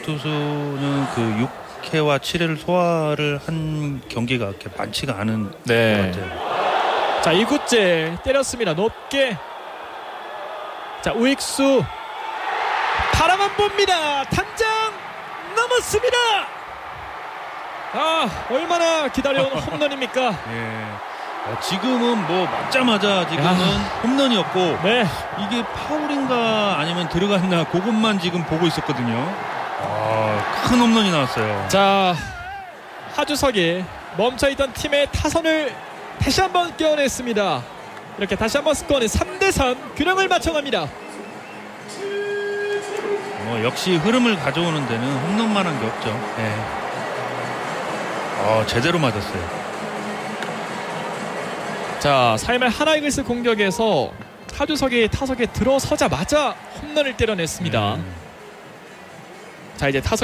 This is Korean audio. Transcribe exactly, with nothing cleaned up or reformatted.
투수는 그 육 회와 칠 회를 소화를 한 경기가 그렇게 많지가 않은 네. 것 같아요. 자, 이 구째 때렸습니다. 높게. 자, 우익수 바라만 봅니다. 단장 넘었습니다. 아, 얼마나 기다려온 홈런입니까? 예. 어, 지금은 뭐 맞자마자 지금은 야. 홈런이었고 네. 이게 파울인가 아니면 들어갔나 그것만 지금 보고 있었거든요. 아, 큰 홈런이 나왔어요. 자, 하주석이 멈춰있던 팀의 타선을 다시 한번 깨어냈습니다. 이렇게 다시 한번 스코어는 삼 대 삼 균형을 맞춰갑니다. 뭐 역시 흐름을 가져오는 데는 홈런만한 게 없죠. 예. 어, 제대로 맞았어요. 자, 사 회 말 하나이글스 공격에서 하주석이 타석에 들어서자마자 홈런을 때려냈습니다. 음. 자, 이제 타석